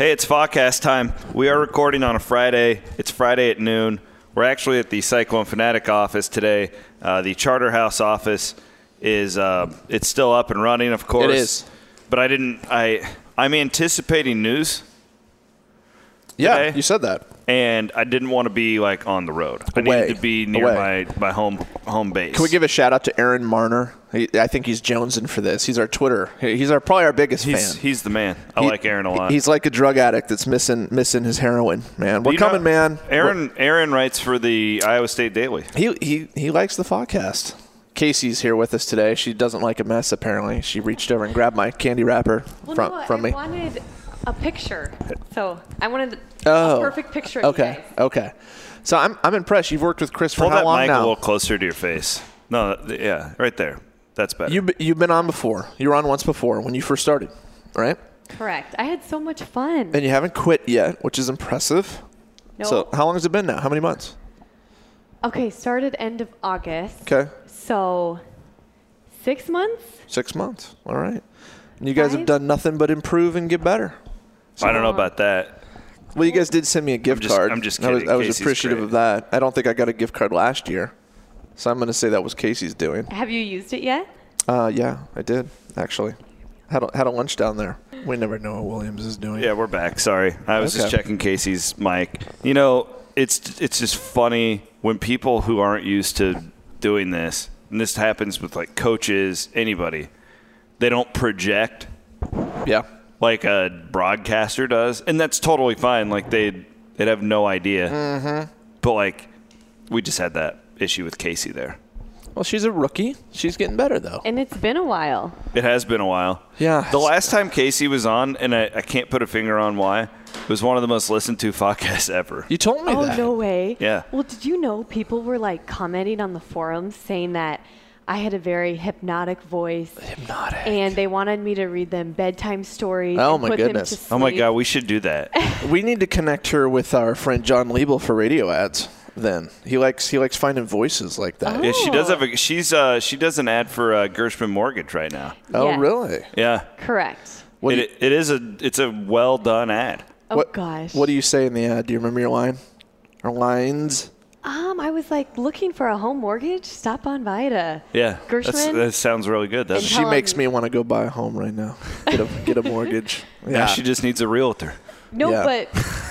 Hey, it's Fawcast time. We are recording on a Friday. It's Friday at noon. We're actually at the Cyclone Fanatic office today. The Charterhouse office is it's still up and running, of course. It is. But I'm anticipating news. Yeah, today, you said that. And I didn't want to be like on the road. I needed to be near my home base. Can we give a shout out to Aaron Marner? I think he's jonesing for this. He's our Twitter. He's probably our biggest fan. He's the man. I like Aaron a lot. He's like a drug addict that's missing his heroin, man. We're coming, man. Aaron writes for the Iowa State Daily. He likes the podcast. Casey's here with us today. She doesn't like a mess, apparently. She reached over and grabbed my candy wrapper from me. I wanted a picture. So I wanted a perfect picture of you guys. Okay. So I'm impressed. You've worked with Chris for how long now? Pull that mic a little closer to your face. No, yeah, right there. That's better. You've been on before. You were on once before when you first started, right? Correct. I had so much fun. And you haven't quit yet, which is impressive. No. So how long has it been now? How many months? Okay, started end of August. Okay. So 6 months? 6 months. All right. And you guys have done nothing but improve and get better. So, I don't know about that. Well, you guys did send me a gift card. I'm just kidding. I was Casey's appreciative great. of that. I don't think I got a gift card last year. So I'm going to say that was Casey's doing. Have you used it yet? Yeah, I did, actually. Had a lunch down there. We never know what Williams is doing. Yeah, we're back. Sorry. I was just checking Casey's mic. You know, it's just funny when people who aren't used to doing this, and this happens with like coaches, anybody, they don't project. Yeah. Like a broadcaster does. And that's totally fine. Like they'd have no idea. Mm-hmm. But like we just had that issue with Casey there. Well, she's a rookie. She's getting better, though. And it's been a while. It has been a while. Yeah. The last time Casey was on, and I can't put a finger on why, it was one of the most listened to podcasts ever. You told me that. Oh, no way. Yeah. Well, did you know people were like commenting on the forums saying that I had a very hypnotic voice. Hypnotic. And they wanted me to read them bedtime stories. Oh, and my put goodness. Them to sleep. Oh, my God. We should do that. We need to connect her with our friend John Liebel for radio ads. Then he likes finding voices like that. Oh. Yeah, she does have she does an ad for Gershman Mortgage right now. Oh, Yes. really? Yeah. Correct. It's a well done ad. Oh, gosh. What do you say in the ad? Do you remember your line? Or lines? I was like looking for a home mortgage. Stop on by to Yeah. Gershman. That sounds really good, doesn't And it? She Tell makes him- me want to go buy a home right now. Get a mortgage. Yeah. She just needs a realtor. No, Yeah. but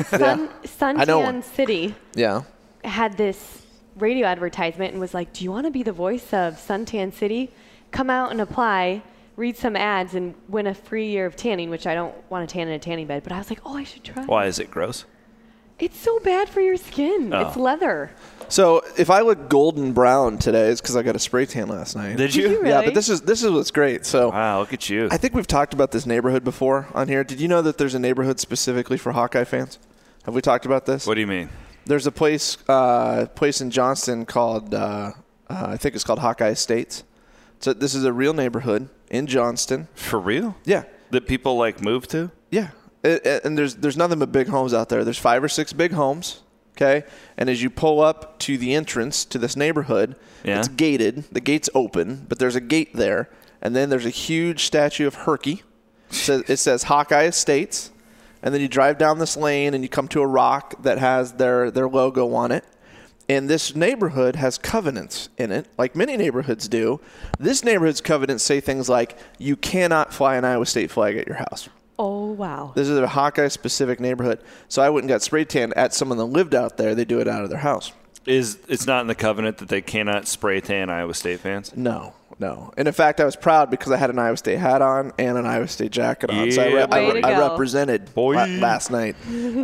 I know Suntan one. City Yeah. had this radio advertisement and was like, do you want to be the voice of Suntan City? Come out and apply, read some ads, and win a free year of tanning, which I don't want to tan in a tanning bed. But I was like, oh, I should try. Why is it gross? It's so bad for your skin. Oh. It's leather. So if I look golden brown today, it's because I got a spray tan last night. Did you? you Yeah, really? but this is what's great. So Wow, look at you. I think we've talked about this neighborhood before on here. Did you know that there's a neighborhood specifically for Hawkeye fans? Have we talked about this? What do you mean? There's a place in Johnston called I think it's called Hawkeye Estates. So this is a real neighborhood in Johnston. For real? Yeah, That people like move to? yeah. And there's nothing but big homes out there. There's 5 or 6 big homes. Okay, and as you pull up to the entrance to this neighborhood, it's gated. The gate's open, but there's a gate there, and then there's a huge statue of Herky. It says Hawkeye Estates, and then you drive down this lane and you come to a rock that has their logo on it. And this neighborhood has covenants in it, like many neighborhoods do. This neighborhood's covenants say things like, you cannot fly an Iowa State flag at your house. Oh, wow. This is a Hawkeye-specific neighborhood. So I went and got spray tan at someone that lived out there. They do it out of their house. It's not in the covenant that they cannot spray tan Iowa State fans? No. And in fact, I was proud because I had an Iowa State hat on and an Iowa State jacket on. So Yeah, I represented Boy. last night.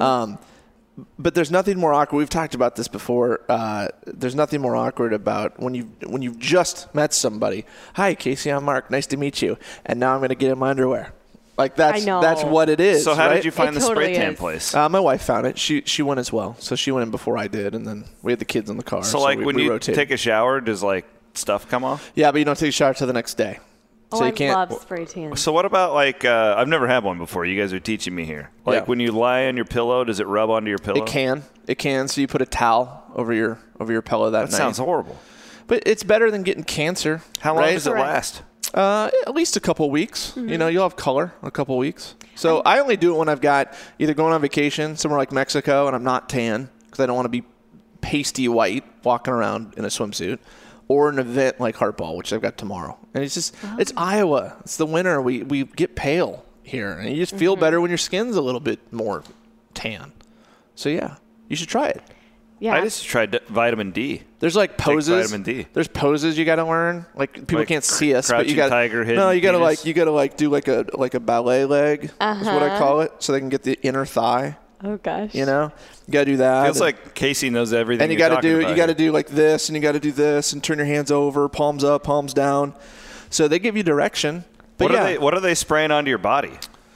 But there's nothing more awkward. We've talked about this before. There's nothing more awkward about when you've just met somebody. Hi, Casey, I'm Mark. Nice to meet you. And now I'm going to get in my underwear. Like that's what it is. So how right? did you find the totally spray tan is. place? My wife found it. She went as well. So she went in before I did, and then we had the kids in the car. So like we, when we you rotated. take a shower, does like stuff come off? Yeah, but you don't take a shower till the next day. Oh, so I you can't. love spray tan. So what about like I've never had one before. You guys are teaching me here. Like Yeah. when you lie on your pillow, does it rub onto your pillow? It can. So you put a towel over your pillow that That night. sounds horrible. But it's better than getting cancer. How long right? does it last? At least a couple weeks. Mm-hmm. You'll have color a couple weeks. So I only do it when I've got either going on vacation somewhere like Mexico and I'm not tan because I don't want to be pasty white walking around in a swimsuit, or an event like Hartball, which I've got tomorrow. And it's just, it's Iowa. It's the winter. We get pale here. And you just feel better when your skin's a little bit more tan. So, yeah, you should try it. Yeah. I just tried vitamin D. There's like poses. Take vitamin D. There's poses you got to learn. Like people can't see us, but you got tiger, hidden no. You got to penis. you got to do like a ballet leg. Is what I call it, so they can get the inner thigh. Oh gosh. You got to do that. Feels like Casey knows everything. And you got to do like this, and you got to do this, and turn your hands over, palms up, palms down. So they give you direction. But what are they spraying onto your body?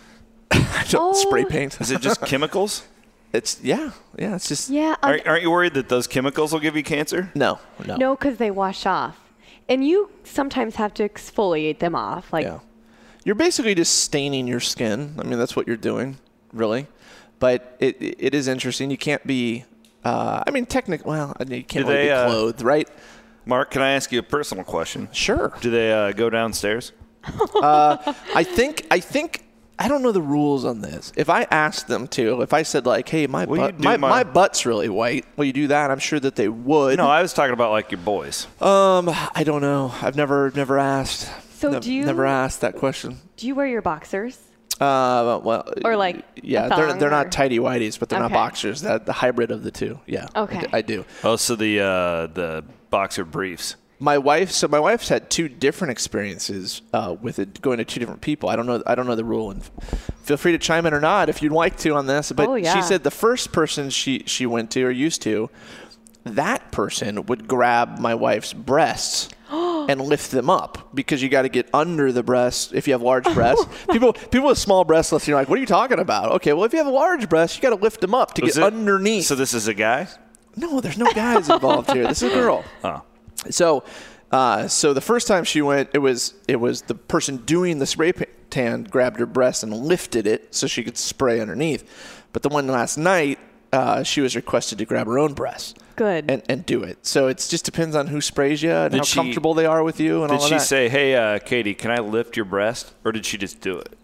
Spray paint. Is it just chemicals? It's it's just Aren't you worried that those chemicals will give you cancer? No, because they wash off, and you sometimes have to exfoliate them off. You're basically just staining your skin. I mean, that's what you're doing, really. But it is interesting. You can't be. Technically, you can't really be clothed, right? Mark, can I ask you a personal question? Sure. Do they go downstairs? I think. I don't know the rules on this. If I asked them to, if I said like, "Hey, my butt's really white," will you do that? I'm sure that they would. No, I was talking about like your boys. I don't know. I've never asked. So never asked that question. Do you wear your boxers? Or like they're not tighty whities, but they're not boxers. The hybrid of the two. Yeah. Okay. I do. Oh, so the boxer briefs. My wife's had two different experiences with it, going to two different people. I don't know the rule, and feel free to chime in or not if you'd like to on this. But she said the first person she went to or used to, that person would grab my wife's breasts and lift them up, because you got to get under the breast if you have large breasts. People with small breasts, you're like, what are you talking about? Okay, well, if you have a large breast, you got to lift them up to get underneath. So this is a guy? No, there's no guys involved here. This is a girl. Oh. So the first time she went, it was the person doing the spray tan grabbed her breast and lifted it so she could spray underneath. But the one last night, she was requested to grab her own breast. Good. And do it. So it just depends on who sprays you and how comfortable they are with you and all of that. Did she say, "Hey, Katie, can I lift your breast?" Or did she just do it?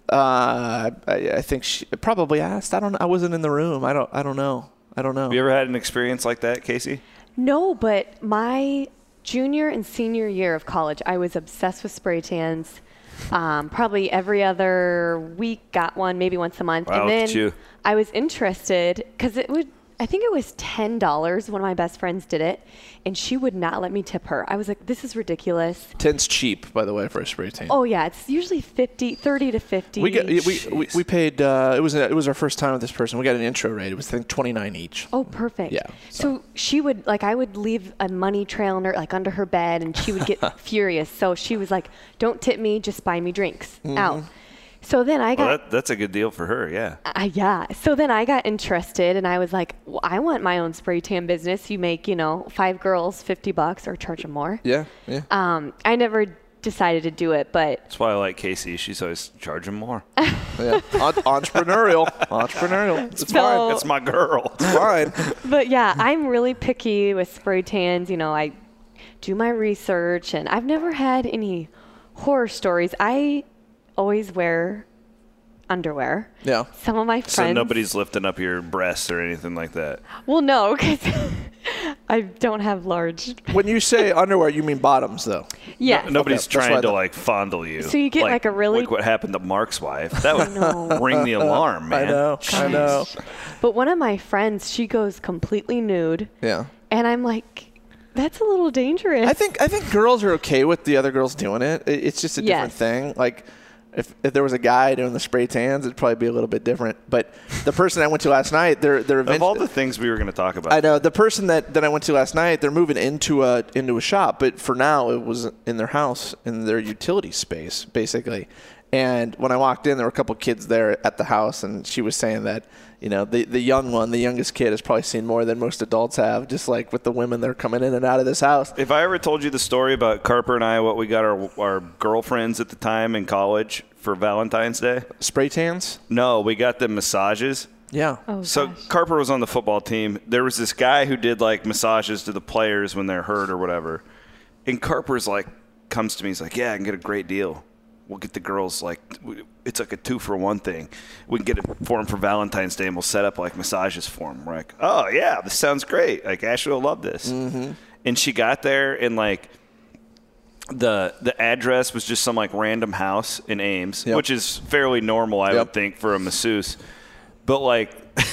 I think she probably asked. I don't know. I wasn't in the room. I don't know. Have you ever had an experience like that, Casey? No, but my junior and senior year of college, I was obsessed with spray tans. Probably every other week got one, maybe once a month. Wow, and then I was interested because I think it was $10. One of my best friends did it, and she would not let me tip her. I was like, this is ridiculous. 10's cheap, by the way, for a spray tan. Oh, yeah. It's usually 30 to 50. We paid, it was our first time with this person. We got an intro rate. It was, I think, $29 each. Oh, perfect. Yeah. So she would, I would leave a money trail under her bed, and she would get furious. So she was like, don't tip me, just buy me drinks. Out. So then I got... that's a good deal for her, yeah. Yeah. So then I got interested, and I was like, well, I want my own spray tan business. You make, 5 girls $50 or charge them more. Yeah. I never decided to do it, but... That's why I like Casey. She's always charging more. Yeah. Entrepreneurial. It's fine. It's my girl. It's fine. But yeah, I'm really picky with spray tans. I do my research, and I've never had any horror stories. I always wear underwear. Yeah. Some of my friends. So nobody's lifting up your breasts or anything like that? Well, no, because I don't have large. When you say underwear, you mean bottoms, though? Yeah. Nobody's trying to fondle you. So you get a really. Like what happened to Mark's wife. That would ring the alarm, man. I know. But one of my friends, she goes completely nude. Yeah. And I'm like, that's a little dangerous. I think girls are okay with the other girls doing it. It's just a different thing. Like, if there was a guy doing the spray tans, it'd probably be a little bit different. But the person I went to last night, they're of all the things we were going to talk about. I know the person that I went to last night, they're moving into a shop, but for now it was in their house, in their utility space, basically. And when I walked in, there were a couple kids there at the house, and she was saying that, the youngest kid has probably seen more than most adults have, just like with the women that are coming in and out of this house. If I ever told you the story about Carper and I, what we got our girlfriends at the time in college for Valentine's Day? Spray tans? No, we got them massages. Yeah. Oh, so gosh. Carper was on the football team. There was this guy who did massages to the players when they're hurt or whatever. And Carper's comes to me, he's like, yeah, I can get a great deal. we'll get the girls like it's like a 2-for-1 thing. We can get it for them for Valentine's Day, and we'll set up like massages for them. We're like, oh yeah, this sounds great. Like Ashley will love this. Mm-hmm. And she got there, and like the address was just some like random house in Ames, which is fairly normal, I would think, for a masseuse. But like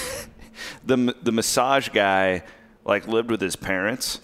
the massage guy like lived with his parents,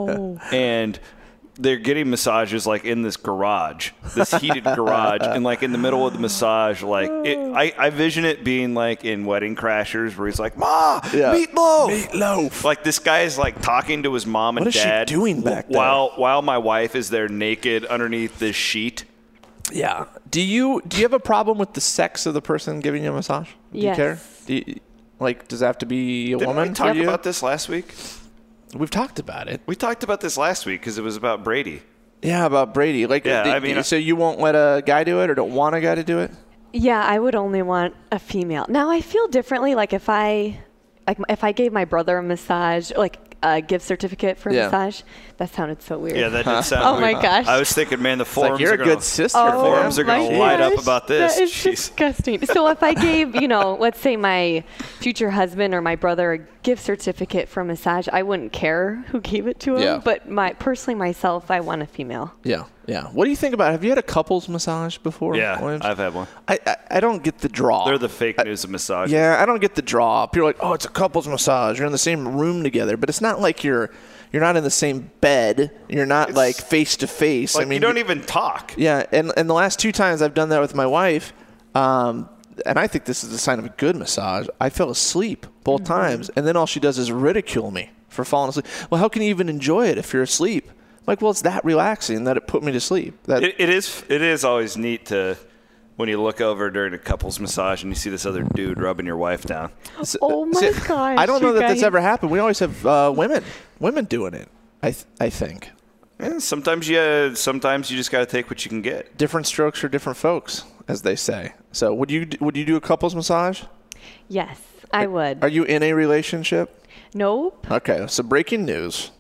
and they're getting massages like in this garage, this heated garage, and like in the middle of the massage, like I vision it being like in Wedding Crashers where he's like, "Ma, meatloaf." Like this guy is like talking to his mom and dad. What is she doing back there? While my wife is there naked underneath this sheet. Yeah. Do you have a problem with the sex of the person giving you a massage? Do you care? Does that have to be a woman? Didn't we talk about this last week? We've talked about it. We talked about this last week because it was about Brady. Yeah, about Brady. So you won't let a guy do it or don't want a guy to do it? Yeah, I would only want a female. Now, I feel differently. Like if I gave my brother a massage, like a gift certificate for a massage, that sounded so weird. Yeah, that did sound weird. Oh my gosh. I was thinking, man, the forums you're a good sister. The forums are going to light up about this. That is disgusting. So if I gave, let's say my future husband or my brother a gift certificate for a massage, I wouldn't care who gave it to him. Yeah. But personally myself, I want a female. Yeah. Yeah. What do you think about it? Have you had a couples massage before? Yeah, Williams? I've had one. I don't get the draw. They're the fake news of massage. Yeah, I don't get the draw. People are like, oh, it's a couples massage. You're in the same room together. But it's not like you're not in the same bed. You're not like face to face. Like you don't even talk. Yeah, and the last 2 times I've done that with my wife, and I think this is a sign of a good massage, I fell asleep both times. And then all she does is ridicule me for falling asleep. Well, how can you even enjoy it if you're asleep? Like, well, it's that relaxing that it put me to sleep. It is always neat to when you look over during a couple's massage and you see this other dude rubbing your wife down. Oh my gosh! I don't know that that's ever happened. We always have women doing it. I think. Yeah, sometimes you just got to take what you can get. Different strokes for different folks, as they say. So would you do a couple's massage? Yes, I would. Are you in a relationship? Nope. Okay, so breaking news.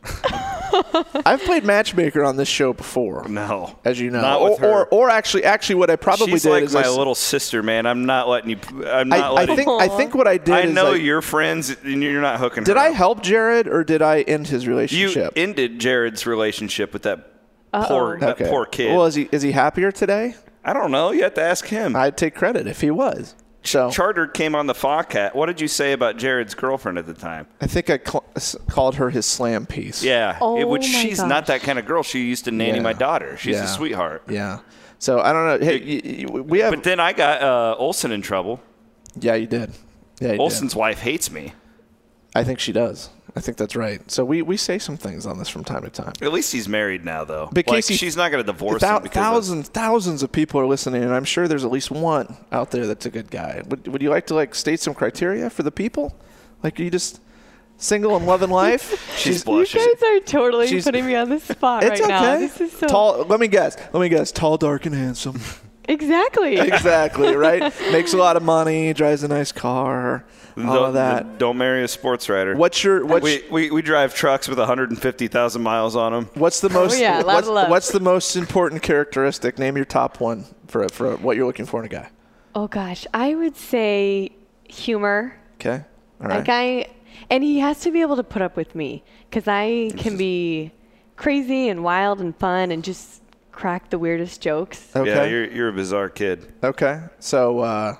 I've played matchmaker on this show before. No, as you know, not with her. Or actually, what I probably She's did like is my little sister, man. I'm not letting you. I think what I did. I know you're friends, and you're not hooking. Did her I up. help Jared, or did I end his relationship? You ended Jared's relationship with that poor kid. Well, is he happier today? I don't know. You have to ask him. I'd take credit if he was. So Charter came on the Foghat. What did you say about Jared's girlfriend at the time? I think I called her his slam piece. Yeah, which she's not that kind of girl. She used to nanny my daughter. She's a sweetheart. Yeah. So I don't know. Hey, we have. But then I got Olsen in trouble. Yeah, you did. Yeah, Olsen's wife hates me. I think she does. I think that's right. So we say some things on this from time to time. At least he's married now, though. But Casey, she's not going to divorce him. Thousands of people are listening, and I'm sure there's at least one out there that's a good guy. Would you like to state some criteria for the people? Like, are you just single and loving life? She's blushing. You guys are totally putting me on the spot right now. This is so tall. Let me guess. Tall, dark, and handsome. Exactly, right? Makes a lot of money, drives a nice car, all of that. Don't marry a sports writer. We drive trucks with 150,000 miles on them. What's the most? What's the most important characteristic? Name your top one for what you're looking for in a guy. Oh gosh, I would say humor. Okay, all right. And he has to be able to put up with me because I can be crazy and wild and fun and just crack the weirdest jokes. Okay. Yeah, you're a bizarre kid. Okay. So,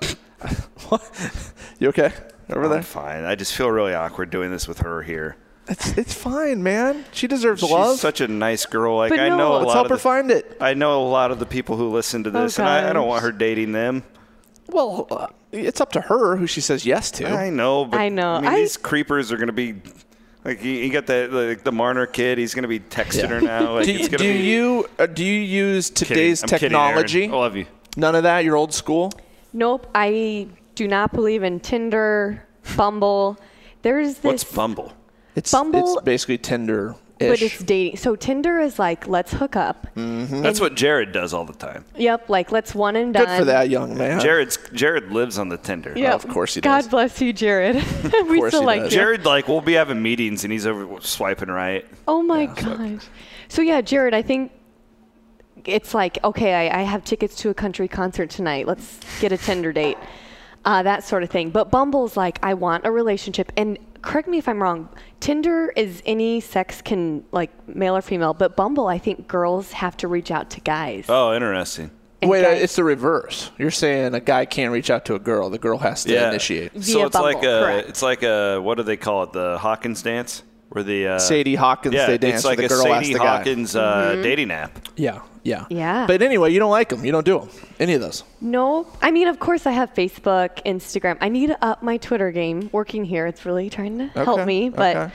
you okay over there? I'm fine. I just feel really awkward doing this with her here. It's fine, man. She deserves love. She's such a nice girl. Like but I know let's help her find it. I know a lot of the people who listen to this, and I don't want her dating them. Well, it's up to her who she says yes to. I know. But, I know. I mean, these creepers are going to be. Like you got the Marner kid, he's going to be texting her now. Like, do you use today's technology? I love you. None of that. You're old school. Nope. I do not believe in Tinder, Bumble. There's this. What's Bumble? It's basically Tinder. But it's dating. So Tinder is like, let's hook up. Mm-hmm. That's what Jared does all the time. Yep, like let's one and done. Good for that young man. Jared lives on the Tinder. Yep. Oh, of course he does. God bless you, Jared. We still like you. Jared, we'll be having meetings and he's over swiping right. Oh my gosh. So yeah, Jared, I think it's like, okay, I have tickets to a country concert tonight. Let's get a Tinder date. That sort of thing. But Bumble's like, I want a relationship. And correct me if I'm wrong. Tinder is any sex can, like, male or female. But Bumble, I think girls have to reach out to guys. Oh, interesting. And Wait, guys, it's the reverse. You're saying a guy can't reach out to a girl. The girl has to initiate. So it's Bumble, like correct. it's like a, what do they call it? The Hawkins dance? Where the Sadie Hawkins, they dance. It's like the a girl Sadie the guy. Hawkins dating app. Yeah. Yeah. But anyway, you don't like them. You don't do them. Any of those. No. I mean, of course, I have Facebook, Instagram. I need to up my Twitter game. Working here, it's really trying to help me. But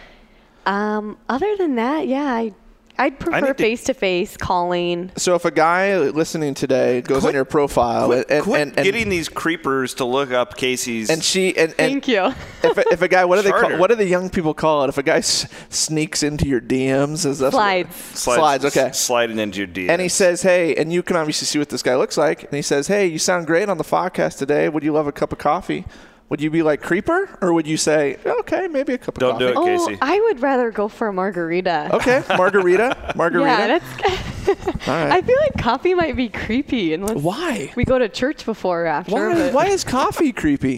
other than that, yeah, I'd prefer face-to-face calling. So if a guy listening today goes on your profile and getting these creepers to look up Casey's and thank you. If a guy, what do the young people call it? If a guy sneaks into your DMs, is that slides? Okay, sliding into your DMs. And he says, "Hey," and you can obviously see what this guy looks like. And he says, "Hey, you sound great on the podcast today. Would you love a cup of coffee?" Would you be like creeper, or would you say, okay, maybe a cup of coffee? Don't do it, Casey. I would rather go for a margarita. Okay, margarita. Yeah, that's all right. I feel like coffee might be creepy. Why? We go to church before or after. Why is coffee creepy?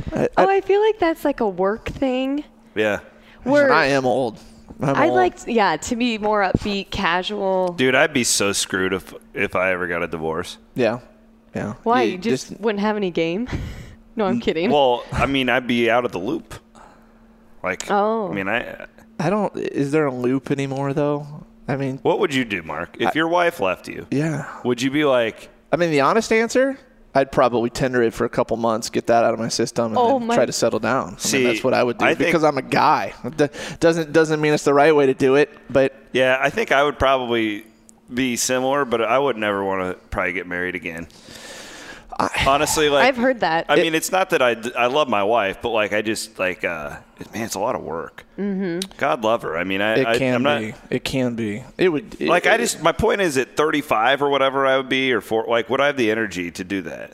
I feel like that's like a work thing. Yeah. Where I am old. I'd like, to be more upbeat, casual. Dude, I'd be so screwed if I ever got a divorce. Yeah. Why? You just wouldn't have any game? No, I'm kidding. Well, I mean, I'd be out of the loop. Like, I mean, I don't. Is there a loop anymore though? I mean, what would you do, Mark, if your wife left you? Yeah. Would you be like? I mean, the honest answer, I'd probably Tinder it for a couple months, get that out of my system, and then try to settle down. I mean, that's what I would do because I'm a guy. Doesn't mean it's the right way to do it, but yeah, I think I would probably be similar, but I would never want to probably get married again. Honestly, like I've heard that. I mean, it's not that I love my wife, but like I just like man, it's a lot of work. Mm-hmm. God love her. I mean, it can be. It would. My point is, at 35 or whatever I would be, or would I have the energy to do that?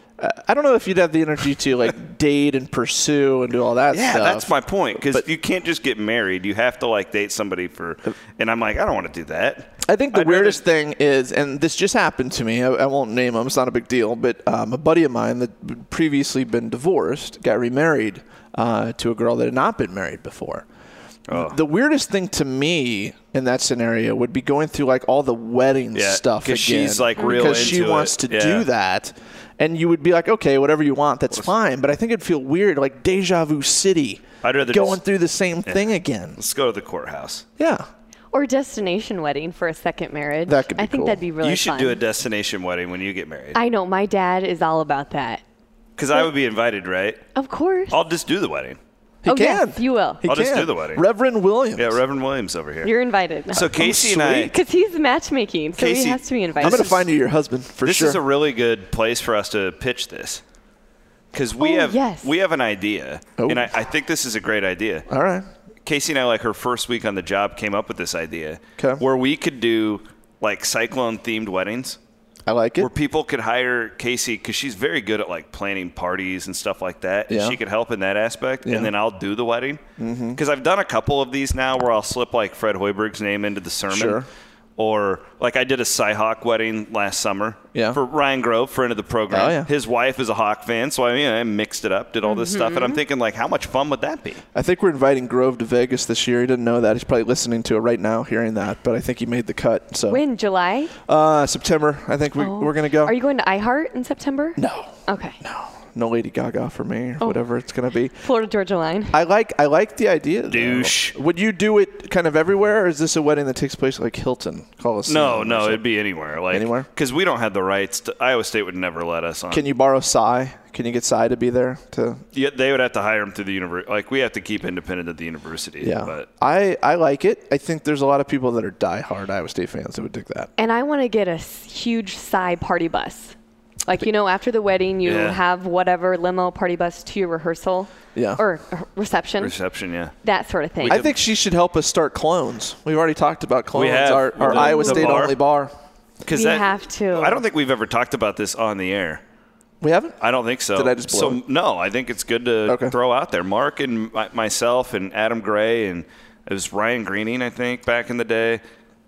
I don't know if you'd have the energy to like date and pursue and do all that stuff. Yeah, that's my point. Because you can't just get married. You have to like date somebody and I'm like, I don't want to do that. I think the weirdest thing is, and this just happened to me, I won't name him, it's not a big deal, but a buddy of mine that had previously been divorced got remarried to a girl that had not been married before. Oh. The weirdest thing to me in that scenario would be going through like all the wedding stuff again. Because she's like real into it. Because she wants to do that. And you would be like, okay, whatever you want, that's fine. But I think it'd feel weird, like deja vu city, I'd rather going through the same thing again. Let's go to the courthouse. Yeah. Or destination wedding for a second marriage. That could be I think cool. that'd be really fun. You should do a destination wedding when you get married. I know. My dad is all about that. Because I would be invited, right? Of course. I'll just do the wedding. He can. Yes, you will. I'll just do the wedding. Reverend Williams. Yeah, Reverend Williams over here. You're invited. So Casey and I... Because he's matchmaking, so he has to be invited. I'm going to find you your husband, for this sure. This is a really good place for us to pitch this. Because we have an idea, and I think this is a great idea. All right. Casey and I, like her first week on the job, came up with this idea where we could do like cyclone-themed weddings. I like it. Where people could hire Casey because she's very good at like planning parties and stuff like that. And she could help in that aspect. Yeah. And then I'll do the wedding. Because I've done a couple of these now where I'll slip like Fred Hoiberg's name into the sermon. Sure. Or like I did a Cy-Hawk wedding last summer for Ryan Grove, friend of the program. Oh, yeah. His wife is a Hawk fan, so I mixed it up, did all this stuff, and I'm thinking like, how much fun would that be? I think we're inviting Grove to Vegas this year. He didn't know that. He's probably listening to it right now, hearing that. But I think he made the cut. So when? July? September. I think we're going to go. Are you going to iHeart in September? No. Okay. No Lady Gaga for me, or whatever it's going to be. Florida Georgia line. I like the idea. Douche. Would you do it kind of everywhere, or is this a wedding that takes place like Hilton Coliseum? No, it'd be anywhere. Like, anywhere? Because we don't have the rights. Iowa State would never let us on. Can you borrow Cy? Can you get Cy to be there? Yeah, they would have to hire him through the university. Like, we have to keep independent of the university. Yeah. But I like it. I think there's a lot of people that are diehard Iowa State fans that would dig that. And I want to get a huge Cy party bus. Like, after the wedding, you have whatever limo party bus to your rehearsal. Yeah. Or reception. Reception, yeah. That sort of thing. I think she should help us start Clones. We've already talked about Clones, our Iowa State only bar. We have to. I don't think we've ever talked about this on the air. We haven't? I don't think so. Did I just blow it? No, I think it's good to throw out there. Mark and myself and Adam Gray, and it was Ryan Greening, I think, back in the day.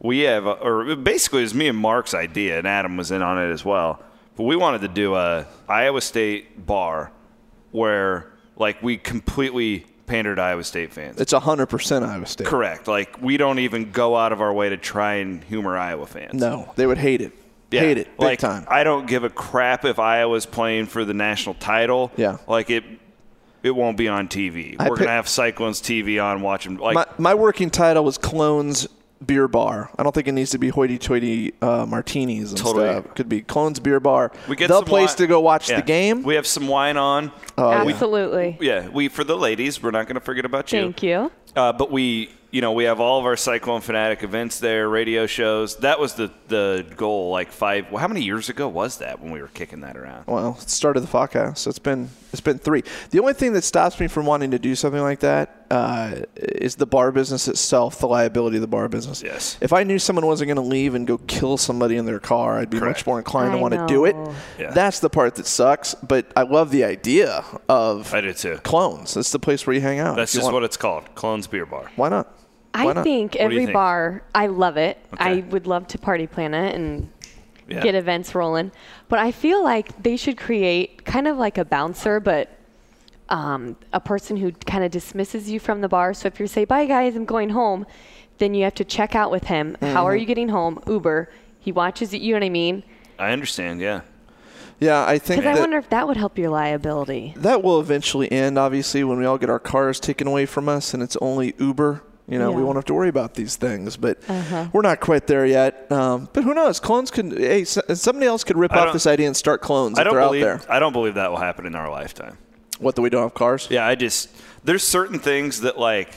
we have, or basically it was me and Mark's idea, and Adam was in on it as well. But we wanted to do a Iowa State bar where, like, we completely pandered Iowa State fans. It's 100% Iowa State. Correct. Like, we don't even go out of our way to try and humor Iowa fans. No, they would hate it. Yeah. Hate it, big like, time. I don't give a crap if Iowa's playing for the national title. Yeah. Like, it won't be on TV. We're going to have Cyclones TV on watching. Like, my working title was Clones Beer Bar. I don't think it needs to be hoity-toity martinis and stuff. It could be Clones Beer Bar. We get the place to go watch the game. We have some wine on. Absolutely. We for the ladies, we're not going to forget about you. Thank you. But we have all of our Cyclone Fanatic events there, radio shows. That was the goal. Like how many years ago was that when we were kicking that around? Well, it started the podcast, so it's been 3. The only thing that stops me from wanting to do something like that is the bar business itself, the liability of the bar business. Yes. If I knew someone wasn't going to leave and go kill somebody in their car, I'd be much more inclined to want to do it. Yeah. That's the part that sucks, but I love the idea of I do too. Clones. That's the place where you hang out. That's just what it's called, Clones Beer Bar. Why not? I think every think? bar, I love it. Okay. I would love to party plan it and get events rolling. But I feel like they should create kind of like a bouncer, but a person who kind of dismisses you from the bar. So if you say, bye guys, I'm going home, then you have to check out with him. Mm-hmm. How are you getting home? Uber. He watches it. You know what I mean? I understand, yeah. Yeah, I think because I wonder if that would help your liability. That will eventually end, obviously, when we all get our cars taken away from us and it's only Uber. We won't have to worry about these things, but we're not quite there yet. But who knows? Clones could. Somebody else could rip off this idea and start clones if they're out there. I don't believe that will happen in our lifetime. What, that we don't have cars? Yeah, there's certain things that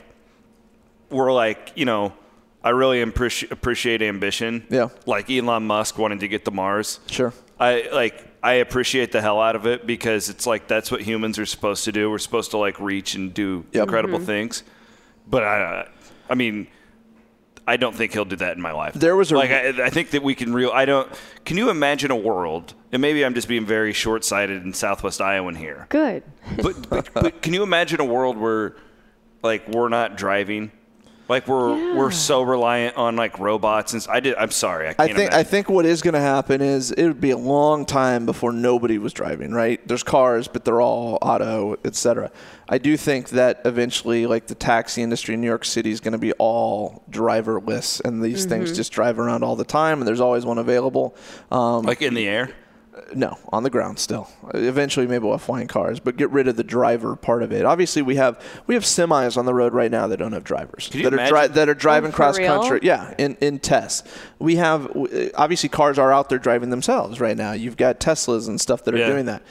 we're I really appreciate ambition. Yeah. Like Elon Musk wanting to get to Mars. Sure. I appreciate the hell out of it because it's like that's what humans are supposed to do. We're supposed to reach and do incredible things. But I mean, I don't think he'll do that in my life. There was I think that we can can you imagine a world, and maybe I'm just being very short-sighted in Southwest Iowa here. Good. But can you imagine a world where we're not driving? We're so reliant on robots and I'm sorry, I can't imagine. I think what is going to happen is it would be a long time before nobody was driving, right? There's cars, but they're all auto, etc. I do think that eventually the taxi industry in New York City is going to be all driverless, and these things just drive around all the time, and there's always one available. In the air? No, on the ground still. Eventually, maybe we'll have flying cars, but get rid of the driver part of it. Obviously, we have semis on the road right now that don't have drivers that are driving cross country. Yeah, in tests. We have obviously cars are out there driving themselves right now. You've got Teslas and stuff that are doing that.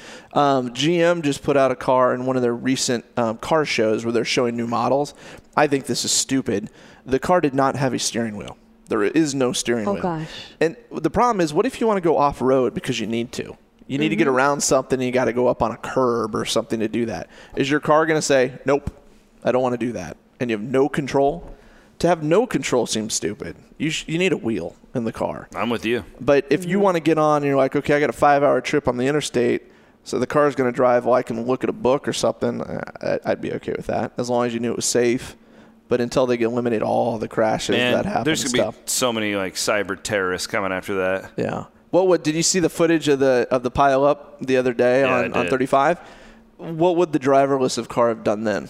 GM just put out a car in one of their recent car shows where they're showing new models. I think this is stupid. The car did not have a steering wheel. There is no steering wheel. Oh, gosh. And the problem is, what if you want to go off-road because you need to? You need to get around something, and you got to go up on a curb or something to do that. Is your car going to say, nope, I don't want to do that? And you have no control? To have no control seems stupid. You need a wheel in the car. I'm with you. But if you want to get on and you're like, okay, I got a 5-hour trip on the interstate, so the car's going to drive, I can look at a book or something, I'd be okay with that, as long as you knew it was safe. But until they can eliminate all the crashes that happen, there's going to be so many cyber terrorists coming after that. Yeah. What did you see the footage of the pile up the other day on 35? What would the driverless car have done then?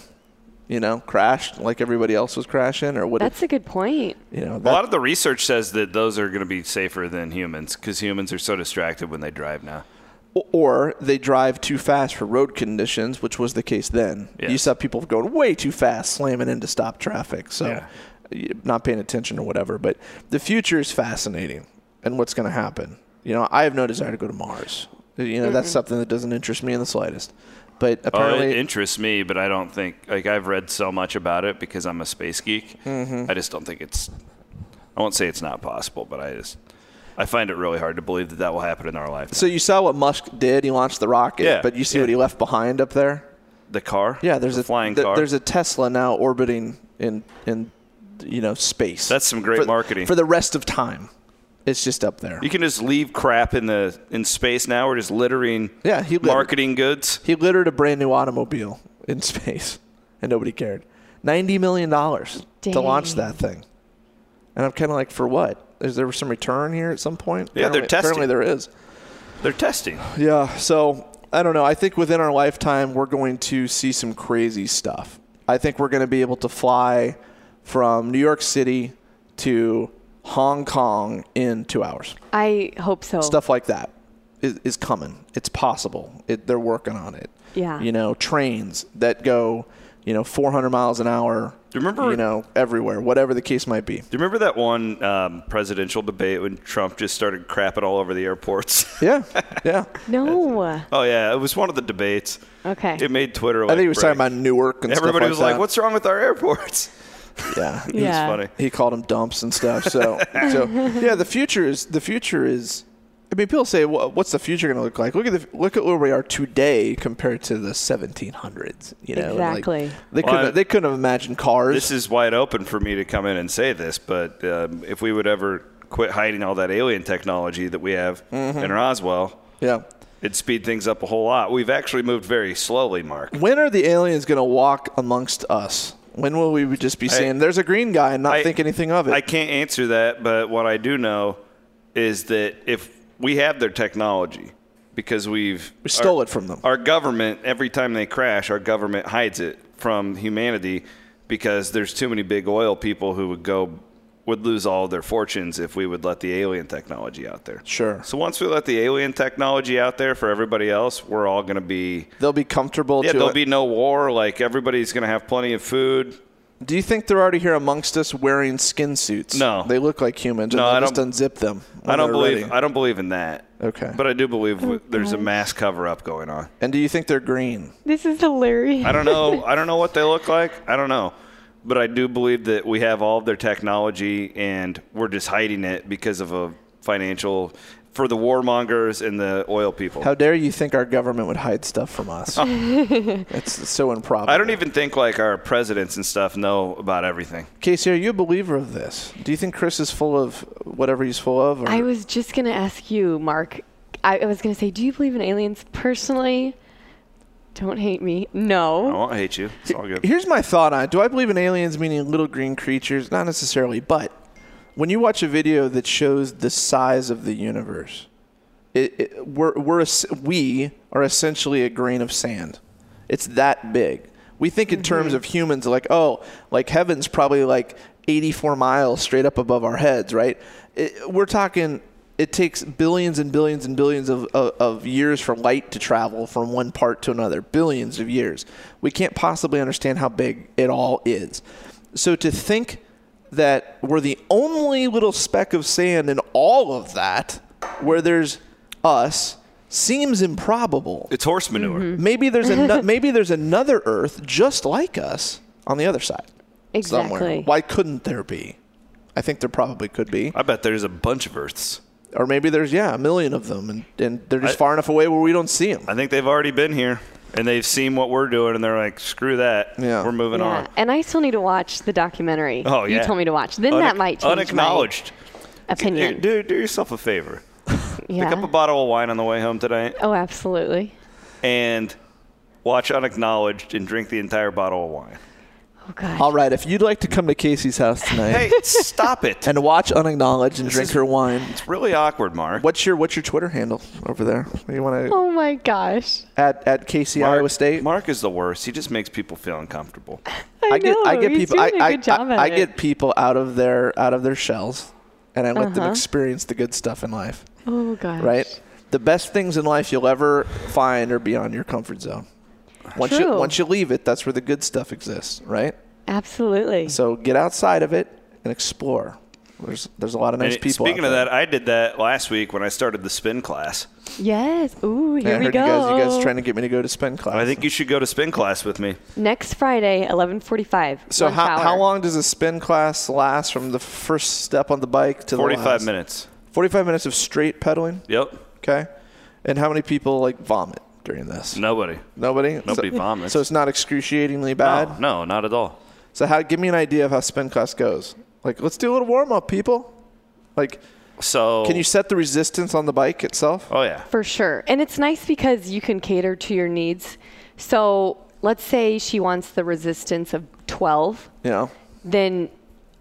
Crashed like everybody else was crashing, or would That's a good point. A lot of the research says that those are going to be safer than humans because humans are so distracted when they drive now. Or they drive too fast for road conditions, which was the case then. Yes. You saw people going way too fast, slamming into stop traffic, so not paying attention or whatever. But the future is fascinating, and what's going to happen. I have no desire to go to Mars. That's something that doesn't interest me in the slightest. But apparently, it interests me, but I don't think I've read so much about it because I'm a space geek. I just don't think I won't say it's not possible, but I find it really hard to believe that will happen in our lifetime. So you saw what Musk did. He launched the rocket, but you see what he left behind up there? The car? Yeah, there's a flying car. There's a Tesla now orbiting in space. That's some great marketing. For the rest of time. It's just up there. You can just leave crap in space now. We're just littering marketing goods. He littered a brand new automobile in space, and nobody cared. $90 million to launch that thing. And I'm kind of like, for what? Is there some return here at some point? Yeah, they're testing. Apparently there is. They're testing. Yeah, so I don't know. I think within our lifetime, we're going to see some crazy stuff. I think we're going to be able to fly from New York City to Hong Kong in 2 hours. I hope so. Stuff like that is coming. It's possible. They're working on it. Yeah. You know, trains that go, 400 miles an hour. Do you remember? Everywhere, whatever the case might be. Do you remember that one presidential debate when Trump just started crapping all over the airports? Yeah. No. Oh, yeah. It was one of the debates. Okay. It made Twitter I think he was talking about Newark and everybody stuff was like like, what's wrong with our airports? Yeah. It was funny. He called them dumps and stuff. So yeah, the future is. I mean, people say, what's the future going to look like? Look at where we are today compared to the 1700s. Exactly. Like, they couldn't have imagined cars. This is wide open for me to come in and say this, but if we would ever quit hiding all that alien technology that we have in Roswell, it'd speed things up a whole lot. We've actually moved very slowly, Mark. When are the aliens going to walk amongst us? When will we just be saying, there's a green guy and not think anything of it? I can't answer that, but what I do know is that if we have their technology, because we stole it from them. Our government, every time they crash, our government hides it from humanity because there's too many big oil people who would lose all of their fortunes if we would let the alien technology out there. Sure. So once we let the alien technology out there for everybody else, we're all going to be... They'll be comfortable to there'll be no war. Like, everybody's going to have plenty of food. Do you think they're already here amongst us wearing skin suits? No. They look like humans, and they'll just unzip them. I don't believe in that. Okay. But I do believe there's a mass cover-up going on. And do you think they're green? This is hilarious. I don't know. I don't know what they look like. I don't know. But I do believe that we have all of their technology, and we're just hiding it because of a financial... for the warmongers and the oil people. How dare you think our government would hide stuff from us? It's so improbable. I don't even think our presidents and stuff know about everything. Casey, are you a believer of this? Do you think Chris is full of whatever he's full of? Or? I was just going to ask you, Mark. I was going to say, do you believe in aliens? Personally, don't hate me. No. I won't hate you. It's all good. Here's my thought on it. Do I believe in aliens meaning little green creatures? Not necessarily, but... when you watch a video that shows the size of the universe, we are essentially a grain of sand. It's that big. We think in terms of humans, like heaven's probably like 84 miles straight up above our heads, right? We're talking, it takes billions and billions and billions of years for light to travel from one part to another. Billions of years. We can't possibly understand how big it all is. So to think that we're the only little speck of sand in all of that, where there's us, seems improbable. It's horse manure. Maybe there's another Earth just like us on the other side. Exactly. Somewhere. Why couldn't there be? I think there probably could be. I bet there's a bunch of Earths. Or maybe there's a million of them, and they're just far enough away where we don't see them. I think they've already been here. And they've seen what we're doing, and they're like, screw that. Yeah. We're moving on. And I still need to watch the documentary you told me to watch. Then that might change unacknowledged. my opinion. Do yourself a favor. Pick up a bottle of wine on the way home tonight. Oh, absolutely. And watch Unacknowledged and drink the entire bottle of wine. Oh, God. All right, if you'd like to come to Casey's house tonight. Hey, stop it. And watch Unacknowledged and drink her wine. It's really awkward, Mark. What's your Twitter handle over there? You want to? Oh, my gosh. At Casey Iowa State? Mark is the worst. He just makes people feel uncomfortable. I get people. Doing a good job at I get people out of their shells, and I let them experience the good stuff in life. Oh, gosh. Right? The best things in life you'll ever find are beyond your comfort zone. Once you leave it, that's where the good stuff exists, right? Absolutely. So get outside of it and explore. There's a lot of nice people. Speaking of that, I did that last week when I started the spin class. Yes. Ooh, here we go. You guys trying to get me to go to spin class. I think you should go to spin class with me. Next Friday, 11:45. So how long does a spin class last from the first step on the bike to the last? 45 minutes. 45 minutes of straight pedaling? Yep. Okay. And how many people vomit during this? Nobody. Nobody vomits. So it's not excruciatingly bad? No, not at all. So give me an idea of how spin class goes. Let's do a little warm up, people. Can you set the resistance on the bike itself? Oh yeah. For sure. And it's nice because you can cater to your needs. So let's say she wants the resistance of 12. Yeah. Then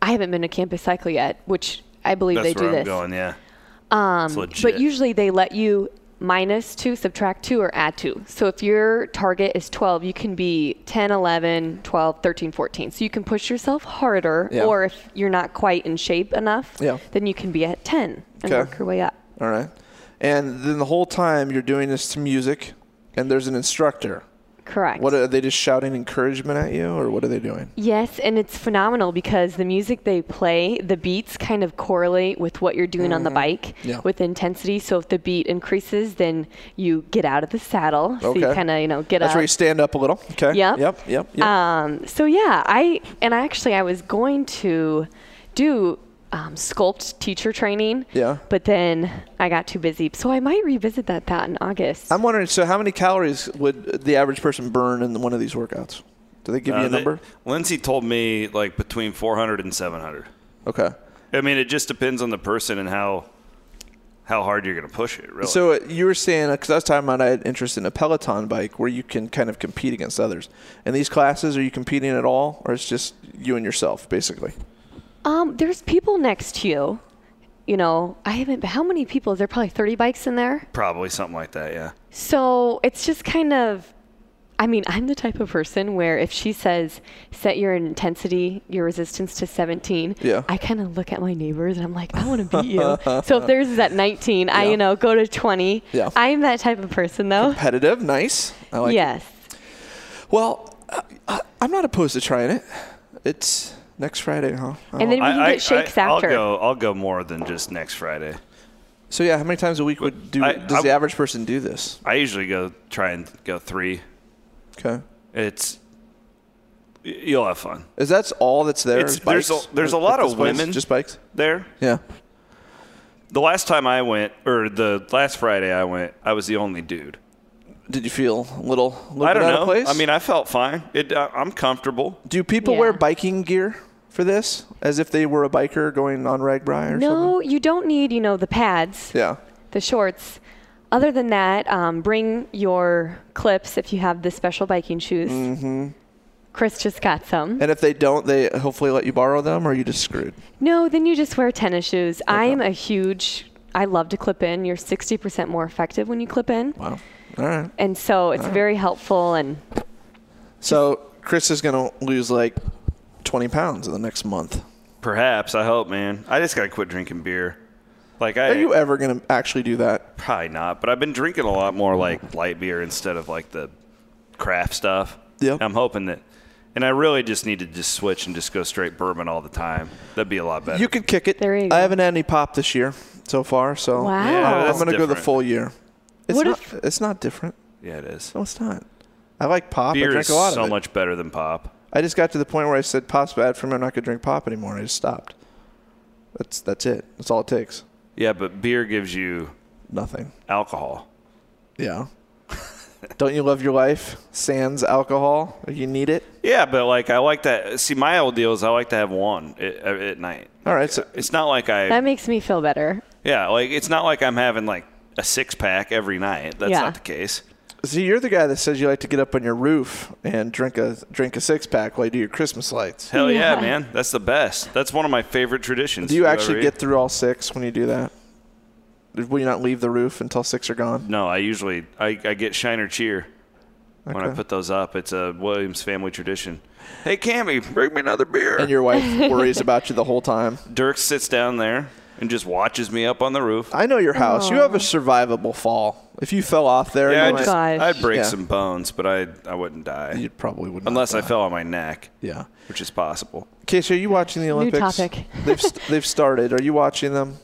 I haven't been to Campus Cycle yet, which I believe they do this. That's where I'm going, yeah. But usually they let you minus 2, subtract 2, or add 2. So if your target is 12, you can be 10, 11, 12, 13, 14. So you can push yourself harder, or if you're not quite in shape enough, then you can be at 10 and work your way up. All right. And then the whole time you're doing this to music, and there's an instructor. Correct. What are they just shouting encouragement at you, or what are they doing? Yes, and it's phenomenal because the music they play, the beats kind of correlate with what you're doing on the bike with intensity. So if the beat increases, then you get out of the saddle. So you kind of, get up. That's where you stand up a little. Okay. Yep. Yep. So yeah, I was going to do sculpt teacher training. Yeah. But then I got too busy. So I might revisit that in August. I'm wondering, so how many calories would the average person burn in one of these workouts? Do they give you a number? Lindsay told me like between 400 and 700. Okay. I mean, it just depends on the person and how hard you're going to push it, really. So you were saying, because I was talking about I had interest in a Peloton bike where you can kind of compete against others. In these classes, are you competing at all, or it's just you and yourself, basically? There's people next to you. How many people? Is there probably 30 bikes in there? Probably something like that, yeah. So it's just kind of, I'm the type of person where if she says, set your intensity, your resistance to 17, I kind of look at my neighbors and I'm like, I want to beat you. So if theirs is at 19, I, go to 20. Yeah. I'm that type of person, though. Competitive, nice. I like it. Well, I'm not opposed to trying it. It's next Friday, huh? And then we can get shakes after. I'll go more than just next Friday. So yeah, how many times a week does the average person do this? I usually try and go 3. Okay. You'll have fun. Is that all that's there? There's a lot of women just bikes there. Yeah. The last time I went, or the last Friday I went, I was the only dude. Did you feel a little I don't out know. of place? I mean, I felt fine. I'm comfortable. Do people wear biking gear for this, as if they were a biker going on RAGBRAI or something? No, you don't need, the pads. Yeah. The shorts. Other than that, bring your clips if you have the special biking shoes. Mm-hmm. Chris just got some. And if they don't, they hopefully let you borrow them, or are you just screwed? No, then you just wear tennis shoes. Okay. I love to clip in. You're 60% more effective when you clip in. Wow. All right. And so it's very helpful. And so Chris is going to lose like 20 pounds in the next month. Perhaps. I hope, man. I just got to quit drinking beer. Are you ever going to actually do that? Probably not. But I've been drinking a lot more like light beer instead of like the craft stuff. Yeah. I'm hoping that. And I really just need to just switch and just go straight bourbon all the time. That'd be a lot better. You could kick it. There you go. I haven't had any pop this year so far, so wow. Yeah, I'm going to go the full year. It's not different. Yeah, it is. No, it's not. I like pop. Beer I drink a lot of it. Beer is so much better than pop. I just got to the point where I said pop's bad for me. I'm not going to drink pop anymore. And I just stopped. That's it. That's all it takes. Yeah, but beer gives you nothing. Alcohol. Yeah. Don't you love your life sans alcohol? You need it? Yeah, but I like that. See, my old deal is I like to have one at night. All right. So it's not like that makes me feel better. Yeah, it's not like I'm having a 6-pack every night. That's not the case. See, you're the guy that says you like to get up on your roof and drink a 6-pack while you do your Christmas lights. Hell yeah, man. That's the best. That's one of my favorite traditions. Do you actually get through all 6 when you do that? Will you not leave the roof until 6 are gone? No, I usually I get shine or cheer when I put those up. It's a Williams family tradition. Hey, Cammie, bring me another beer. And your wife worries about you the whole time. Dirk sits down there and just watches me up on the roof. I know your house. Aww. You have a survivable fall. If you fell off there, I'd break some bones, but I wouldn't die. You probably wouldn't. Unless I fell on my neck. Yeah. Which is possible. Casey, are you watching the Olympics? New topic. They've started. Are you watching them?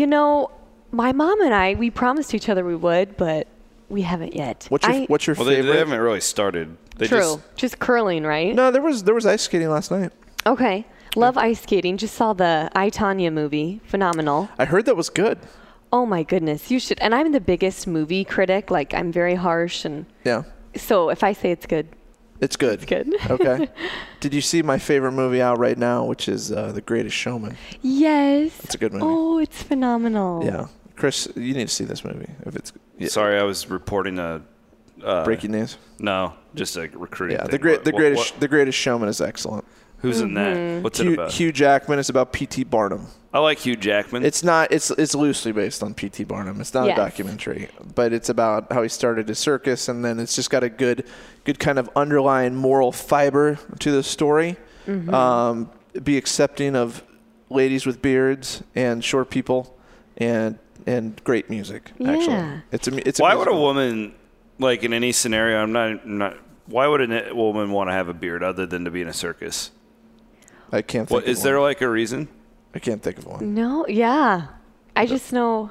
My mom and we promised each other we would, but we haven't yet. What's your favorite? They haven't really started. Just curling, right? No, there was ice skating last night. Okay. Love ice skating. Just saw the I, Tonya movie. Phenomenal. I heard that was good. Oh my goodness. You should. And I'm the biggest movie critic. I'm very harsh. And yeah. So if I say it's good. It's good. It's good. Okay. Did you see my favorite movie out right now, which is The Greatest Showman? Yes. It's a good movie. Oh, it's phenomenal. Yeah. Chris, you need to see this movie. Sorry, I was reporting a breaking news. No, just a recruiting. Yeah, thing. The Greatest Showman is excellent. Who's in that? What's it about? Hugh Jackman. It's about P.T. Barnum. I like Hugh Jackman. It's not. It's loosely based on P.T. Barnum. It's not a documentary, but it's about how he started his circus, and then it's just got a good kind of underlying moral fiber to the story. Be accepting of ladies with beards and short people, and great music. Actually, it's. Why would a woman, like in any scenario? I'm not. Why would a woman want to have a beard other than to be in a circus? I can't think of is there like a reason? I can't think of one. No, yeah. I just know.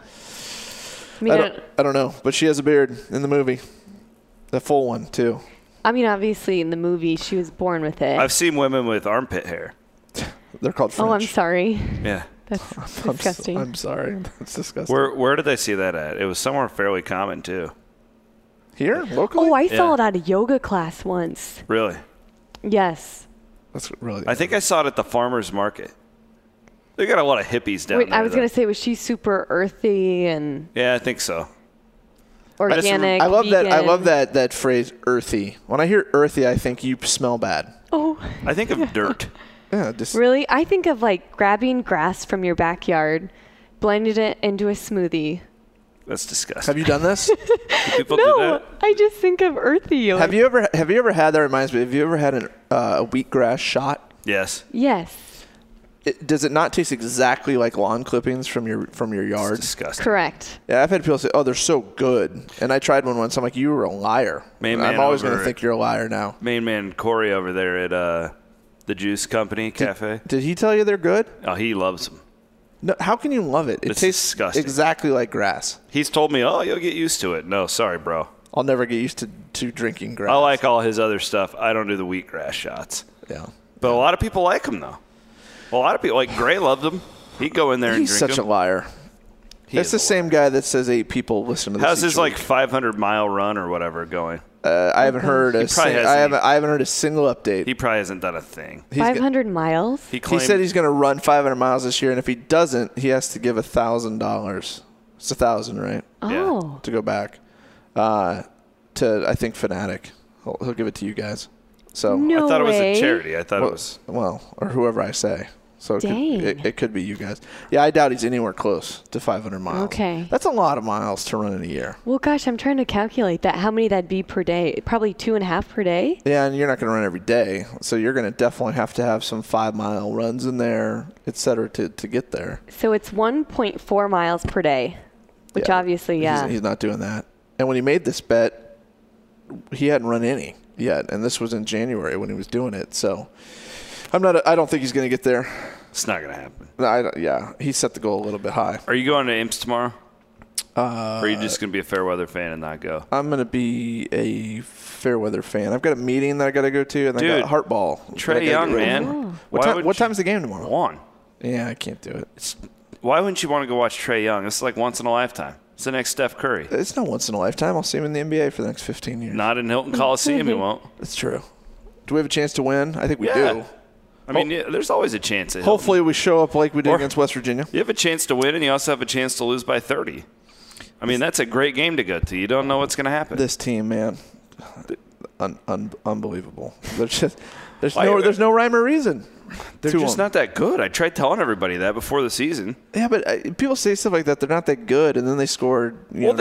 I don't know, but she has a beard in the movie. The full one, too. I mean, obviously, in the movie, she was born with it. I've seen women with armpit hair. They're called French. Oh, I'm sorry. Yeah. That's disgusting. I'm sorry. That's disgusting. Where did they see that at? It was somewhere fairly common, too. Here? Locally? Oh, I saw it at a yoga class once. Really? Yes. That's really. I think I saw it at the farmer's market. They got a lot of hippies down there. I was going to say, was she super earthy and Yeah, I think so. organic, I love vegan? that. I love that phrase, earthy. When I hear earthy, I think you smell bad. Oh. I think of dirt. Yeah, just Really? I think of like grabbing grass from your backyard, blending it into a smoothie. That's disgusting. Have you done this? Do people do No, that? I just think of earthy. Have you ever had? That reminds me. Have you ever had a wheatgrass shot? Yes. Yes. Does it not taste exactly like lawn clippings from your yard? It's disgusting. Correct. Yeah, I've had people say, "Oh, they're so good," and I tried one once. I'm like, "You were a liar." I'm always going to think you're a liar now. Main man Corey over there at the Juice Company Cafe. Did he tell you they're good? Oh, he loves them. No, how can you love it? It It's tastes disgusting. exactly like grass. He's told me, "Oh, you'll get used to it." No, sorry, bro. I'll never get used to drinking grass. I like all his other stuff. I don't do the wheatgrass shots. Yeah. But a lot of people like them, though. A lot of people, like Gray loved them. He'd go in there and He's drink such them. a liar. That's the same guy that says 8 people listen to this. How's his each like week. 500-mile run or whatever going? I haven't heard I haven't heard a single update. He probably hasn't done a thing. 500 miles? He said he's going to run 500 miles this year, and if he doesn't, he has to give $1,000. It's 1,000, right? Oh. To go back to I think Fanatic. He'll give it to you guys. So No I thought way. it was a charity. I thought it was. Well, or whoever I say. So Dang. it could be you guys. Yeah, I doubt he's anywhere close to 500 miles. Okay. That's a lot of miles to run in a year. Well, gosh, I'm trying to calculate that. How many that'd be per day? Probably 2.5 per day? Yeah, and you're not going to run every day. So you're going to definitely have to have some 5-mile runs in there, et cetera, to get there. So it's 1.4 miles per day, which obviously, He's not doing that. And when he made this bet, he hadn't run any yet. And this was in January when he was doing it. So I don't think he's going to get there. It's not going to happen. He set the goal a little bit high. Are you going to Imps tomorrow? Or are you just going to be a Fairweather fan and not go? I'm going to be a Fairweather fan. I've got a meeting that I got to go to, and I got Heartball. Trae Young, man. What time's the game tomorrow? 1. Yeah, I can't do it. Why wouldn't you want to go watch Trae Young? It's like once in a lifetime. It's the next Steph Curry. It's not once in a lifetime. I'll see him in the NBA for the next 15 years. Not in Hilton Coliseum, he won't. That's true. Do we have a chance to win? I think we do. I mean, there's always a chance. Hopefully we show up like we did against West Virginia. You have a chance to win, and you also have a chance to lose by 30. I mean, that's a great game to go to. You don't know what's going to happen. This team, man, unbelievable. There's no rhyme or reason. They're just not that good. I tried telling everybody that before the season. Yeah, but people say stuff like that. They're not that good, and then they scored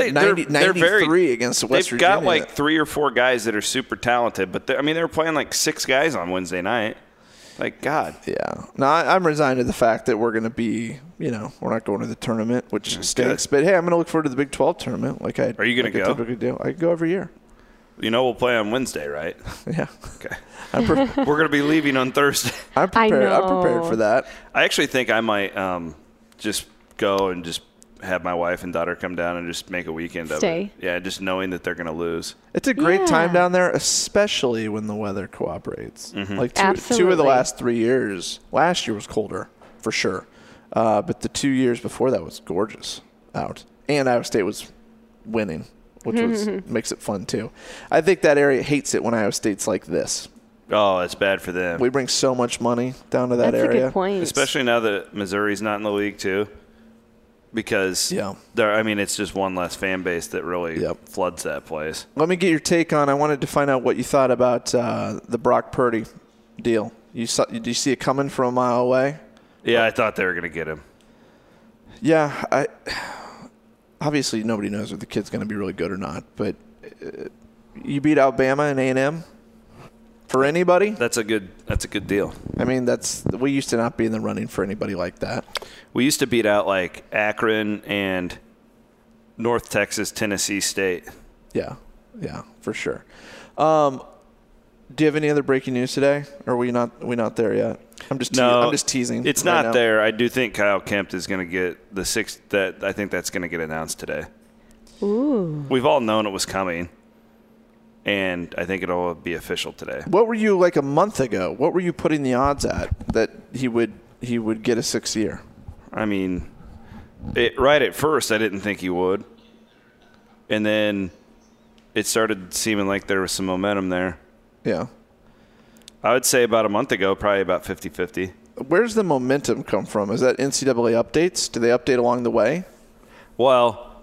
93 against West Virginia. They've got like 3 or 4 guys that are super talented, but they were playing like 6 guys on Wednesday night. Like, God. Yeah. No, I'm resigned to the fact that we're going to be, we're not going to the tournament, which stinks. But, hey, I'm going to look forward to the Big 12 tournament. Are you going to go? Typically do. I go every year. We'll play on Wednesday, right? Yeah. Okay. We're going to be leaving on Thursday. I'm prepared. I'm prepared for that. I actually think I might just go and just have my wife and daughter come down and just make a weekend of it. Yeah, just knowing that they're going to lose. It's a great time down there, especially when the weather cooperates. Mm-hmm. Like two of the last 3 years. Last year was colder, for sure. But the 2 years before that was gorgeous out. And Iowa State was winning, which makes it fun, too. I think that area hates it when Iowa State's like this. Oh, it's bad for them. We bring so much money down to that area. That's a good point. Especially now that Missouri's not in the league, too. Because, it's just one less fan base that really floods that place. Let me get your take on, I wanted to find out what you thought about the Brock Purdy deal. Did you see it coming from a mile away? Yeah, I thought they were going to get him. Yeah, obviously nobody knows if the kid's going to be really good or not, but you beat Alabama and A&M for anybody? That's a good deal. I mean, we used to not be in the running for anybody like that. We used to beat out like Akron and North Texas, Tennessee State. Yeah, for sure. Do you have any other breaking news today? Or are we not there yet? I'm just teasing. It's right not now. There. I do think Kyle Kempt is going to get the sixth. I think that's going to get announced today. Ooh. We've all known it was coming, and I think it'll be official today. What were you like a month ago? What were you putting the odds at that he would get a 6th year? I mean, right at first, I didn't think he would, and then it started seeming like there was some momentum there. Yeah. I would say about a month ago, probably about 50-50. Where's the momentum come from? Is that NCAA updates? Do they update along the way? Well,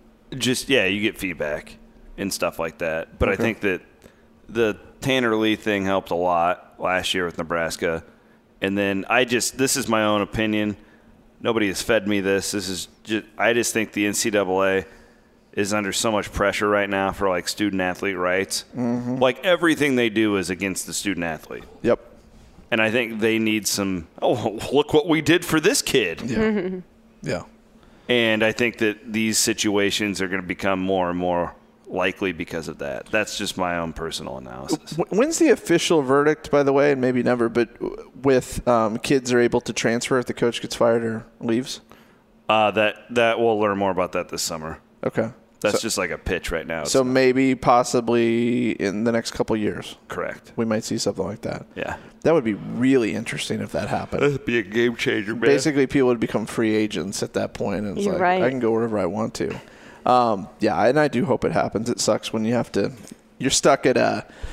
you get feedback and stuff like that. But okay. I think that the Tanner Lee thing helped a lot last year with Nebraska. And then this is my own opinion. Nobody has fed me this. I just think the NCAA is under so much pressure right now for like student athlete rights. Mm-hmm. Like everything they do is against the student athlete. Yep. And I think they need some, look what we did for this kid. Yeah. Mm-hmm. Yeah. And I think that these situations are going to become more and more likely because of that. That's just my own personal analysis. When's the official verdict, by the way, and maybe never, but with kids are able to transfer if the coach gets fired or leaves? That we'll learn more about that this summer. Okay. That's just like a pitch right now. So maybe possibly in the next couple of years. Correct. We might see something like that. Yeah. That would be really interesting if that happened. That would be a game changer, man. Basically, people would become free agents at that point. And it's You're like, right. I can go wherever I want to. Yeah, and I do hope it happens. It sucks when you're stuck at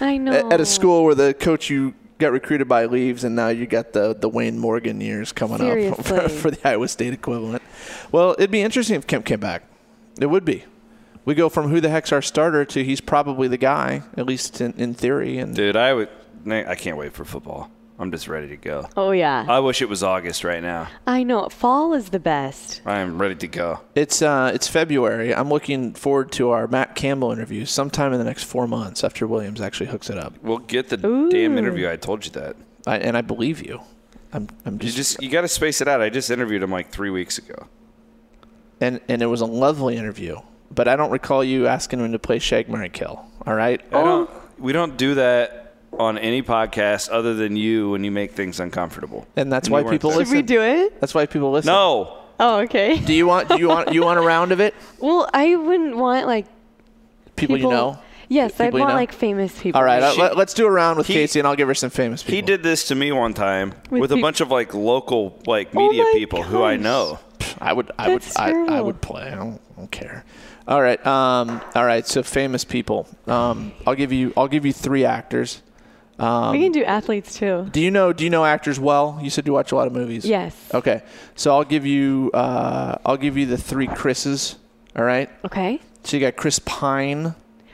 a school where the coach you got recruited by leaves, and now you got the Wayne Morgan years coming up for the Iowa State equivalent. Well, it'd be interesting if Kemp came back. It would be. We go from who the heck's our starter to he's probably the guy, at least in theory. And dude, I can't wait for football. I'm just ready to go. Oh, yeah. I wish it was August right now. I know. Fall is the best. I am ready to go. It's February. I'm looking forward to our Matt Campbell interview sometime in the next 4 months after Williams actually hooks it up. We'll get the damn interview. I told you that. And I believe you. You got to space it out. I just interviewed him like 3 weeks ago. And it was a lovely interview. But I don't recall you asking him to play Shag, Marry, Kill. All right? We don't do that on any podcast other than you when you make things uncomfortable. And that's why people listen. Should we do it? That's why people listen. No. Oh, okay. Do you want a round of it? Well, I wouldn't want like people you know. Yes, I'd want like famous people. All right, let's do a round with Casey, and I'll give her some famous people. He did this to me one time with a bunch of like local like media people who I know. I would play. I don't care. All right. So famous people. I'll give you 3 actors. We can do athletes too. Do you know actors well? You said you watch a lot of movies. Yes. Okay. So I'll give you the 3 Chris's. All right. Okay. So you got Chris Pine,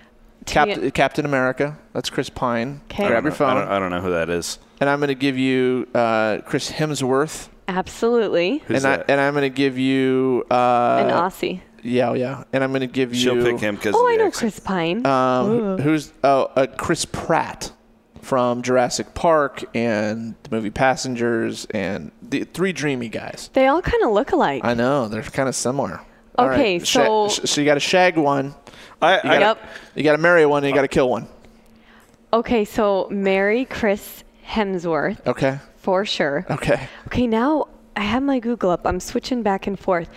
Captain America. That's Chris Pine. Okay. Grab your phone. I don't know who that is. And I'm going to give you Chris Hemsworth. Absolutely. Who's that? And I'm going to give you an Aussie. Yeah. And I'm going to give you. She'll pick him because. Oh, I know Chris Pine. Who's Chris Pratt from Jurassic Park and the movie Passengers and the 3 dreamy guys. They all kind of look alike. I know, they're kind of similar. Okay, right. so you got to shag one. You got to marry one, and you got to kill one. Okay, so marry Chris Hemsworth. Okay. For sure. Okay. Okay, now I have my Google up. I'm switching back and forth.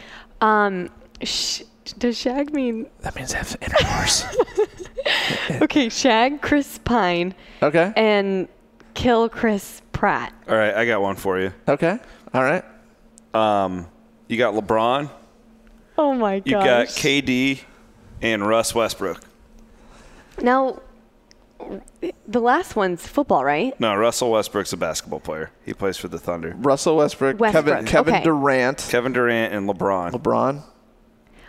Does shag mean? That means have intercourse. Okay, shag Chris Pine. Okay. And kill Chris Pratt. All right, I got one for you. Okay. All right. You got LeBron. Oh my gosh. You got KD and Russ Westbrook. Now, the last one's football, right? No, Russell Westbrook's a basketball player. He plays for the Thunder. Russell Westbrook. Kevin okay. Durant. Kevin Durant and LeBron.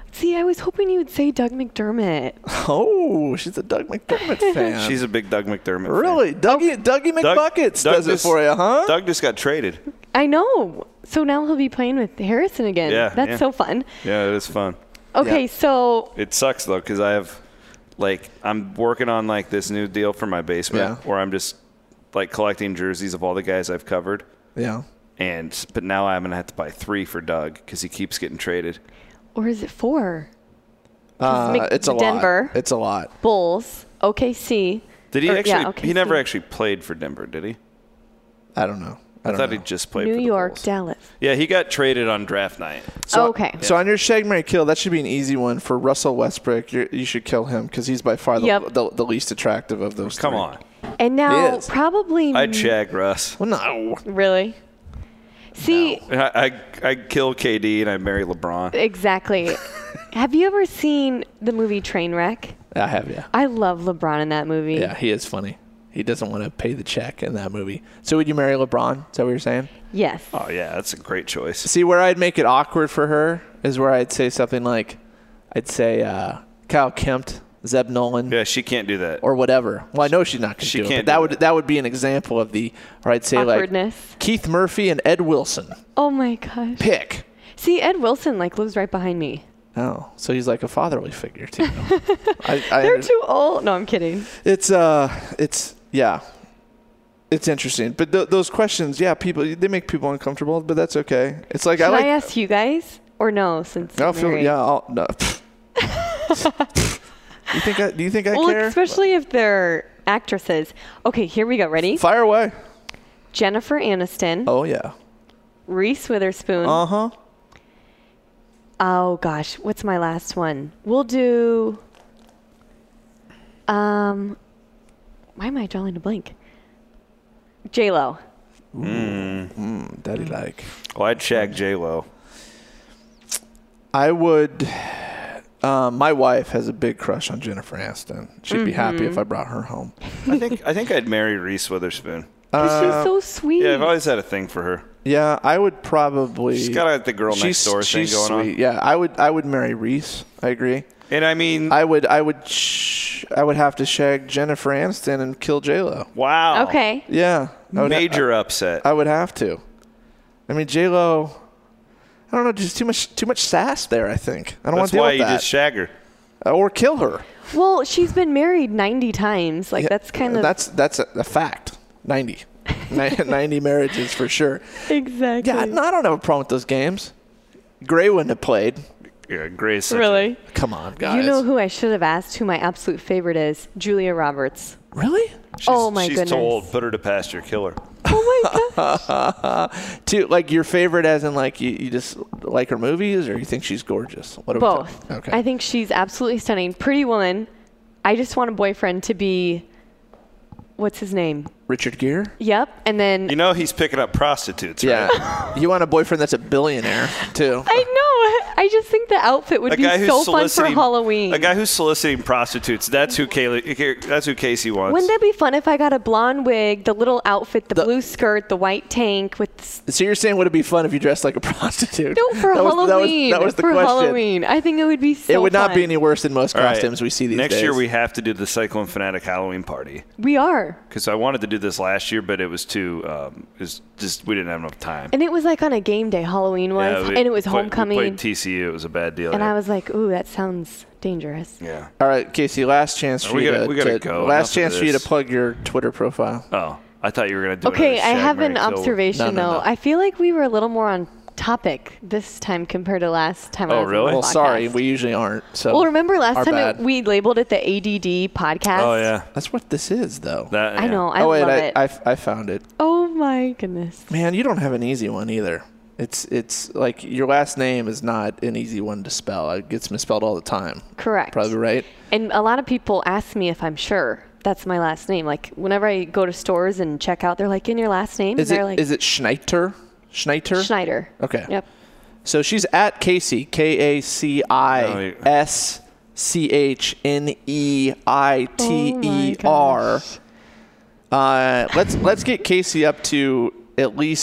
See, I was hoping you would say Doug McDermott. Oh, she's a Doug McDermott fan. She's a big Doug McDermott really? fan. Dougie McBuckets does it for you, huh? Doug just got traded. I know. So now he'll be playing with Harrison again. Yeah. That's so fun. Yeah, it is fun. Okay, so. It sucks, though, because I'm working on, this new deal for my basement where I'm just, collecting jerseys of all the guys I've covered. Yeah. But now I'm going to have to buy 3 for Doug because he keeps getting traded. Or is it 4? It's a Denver, lot. It's a lot. Bulls, OKC. Did he actually? He never actually played for Denver, did he? I don't know. I thought he just played for New the York, Bulls. Dallas. Yeah, he got traded on draft night. Okay. So on your Shag, Marry, Kill, that should be an easy one for Russell Westbrook. You should kill him because he's by far the least attractive of those. Come on. And now probably. I'd shag Russ. Well, no. Really? See, I'd kill KD and I'd marry LeBron. Exactly. Have you ever seen the movie Trainwreck? I have, yeah. I love LeBron in that movie. Yeah, he is funny. He doesn't want to pay the check in that movie. So would you marry LeBron? Is that what you're saying? Yes. Oh, yeah, that's a great choice. See, where I'd make it awkward for her is where I'd say something like, Kyle Kempt, Zeb Nolan. Yeah, she can't do that. Or whatever. Well, I know she's not going to do it. But that would be an example of or I'd say awkwardness. Keith Murphy and Ed Wilson. Oh, my gosh. Pick. See, Ed Wilson, lives right behind me. Oh, so he's like a fatherly figure, too. They're too old. No, I'm kidding. It's interesting. But those questions, they make people uncomfortable, but that's okay. It's like, Should I ask you guys? Or no, since no. Do you think I care? Well, especially if they're actresses. Okay, here we go. Ready? Fire away. Jennifer Aniston. Oh, yeah. Reese Witherspoon. Uh-huh. Oh, gosh. What's my last one? We'll do... why am I drawing a blank? J-Lo. Daddy like. Well, I'd shag J-Lo. I would... my wife has a big crush on Jennifer Aniston. She'd be happy if I brought her home. I think I'd marry Reese Witherspoon. She's so sweet. Yeah, I've always had a thing for her. Yeah, I would probably... She's got the girl next door thing going on. Yeah, I would marry Reese. I agree. And I mean... I would have to shag Jennifer Aniston and kill J-Lo. Wow. Okay. Yeah. Major upset. I would have to. I mean, J-Lo... I don't know, just too much sass there, I think. I don't want to deal with that. That's why you just shag her. Or kill her. Well, she's been married 90 times. That's kind of... That's a fact. 90. 90 marriages for sure. Exactly. Yeah, I don't have a problem with those games. Gray wouldn't have played. Yeah, Gray's really? Come on, guys. You know who I should have asked who my absolute favorite is? Julia Roberts. Really? Oh, my goodness. She's told, put her to pasture, kill her. Oh, my gosh. Your favorite as in, you just like her movies, or you think she's gorgeous? Both. Okay. I think she's absolutely stunning. Pretty Woman. I just want a boyfriend to be... What's his name? Richard Gere? Yep. And then... He's picking up prostitutes, right? Yeah. You want a boyfriend that's a billionaire, too. I know. I just think the outfit would be so fun for Halloween. A guy who's soliciting prostitutes. That's who Casey wants. Wouldn't that be fun if I got a blonde wig, the little outfit, the blue skirt, the white tank with... So you're saying would it be fun if you dressed like a prostitute? No, for Halloween. That was the for question. Halloween. I think it would be so fun. It would not be any worse than most costumes we see these days. Next year we have to do the Cyclone Fanatic Halloween party. We are. Because I wanted to do this last year, but it was too... we didn't have enough time. And it was on a game day, Halloween was, and it was homecoming. We played TCU. It was a bad deal. And I was like, ooh, that sounds dangerous. Yeah. All right, Casey, last chance for you to plug your Twitter profile. Oh, I thought you were going to do it. Okay, I have an observation, though. No. I feel like we were a little more on topic this time compared to last time. Oh, really? Well, sorry, we usually aren't. So well, remember last time we labeled it the ADD podcast? Oh, yeah. That's what this is, though. I know. I love it. I found it. Oh, my goodness. Man, you don't have an easy one either. It's like your last name is not an easy one to spell. It gets misspelled all the time. Correct. Probably right. And a lot of people ask me if I'm sure that's my last name. Like whenever I go to stores and check out, they're like, "In your last name?" Is it Schneider? Schneider. Okay. Yep. So she's at Casey, KACISCHNEITER. Let's get Casey up to at least